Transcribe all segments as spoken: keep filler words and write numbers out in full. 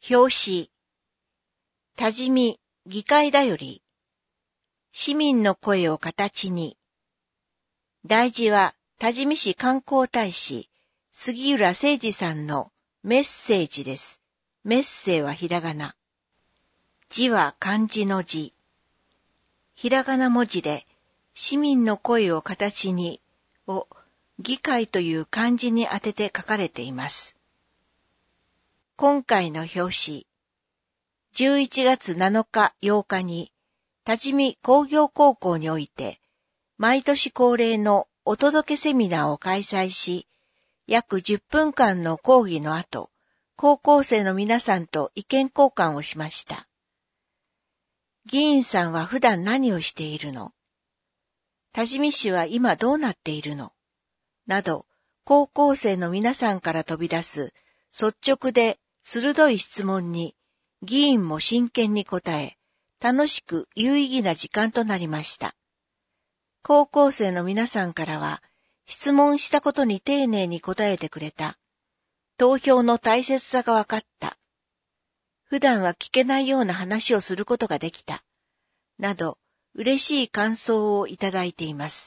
表紙。多治見議会だより。市民の声を形に。題字は多治見市観光大使、杉浦誠二さんのメッセージです。メッセーはひらがな。字は漢字の字。ひらがな文字で、市民の声を形にを議会という漢字に当てて書かれています。今回の表紙。じゅういちがつなのかようかに、多治見工業高校において、毎年恒例のお届けセミナーを開催し、約じゅっぷんかんの講義の後、高校生の皆さんと意見交換をしました。議員さんは普段何をしているの？多治見市は今どうなっているの？など、高校生の皆さんから飛び出す率直で鋭い質問に、議員も真剣に答え、楽しく有意義な時間となりました。高校生の皆さんからは、質問したことに丁寧に答えてくれた。投票の大切さが分かった。普段は聞けないような話をすることができた。など、嬉しい感想をいただいています。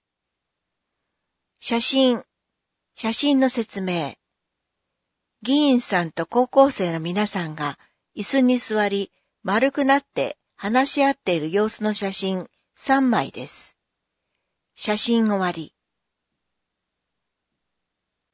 写真、写真の説明。議員さんと高校生の皆さんが椅子に座り、丸くなって話し合っている様子の写真さんまいです。写真終わり。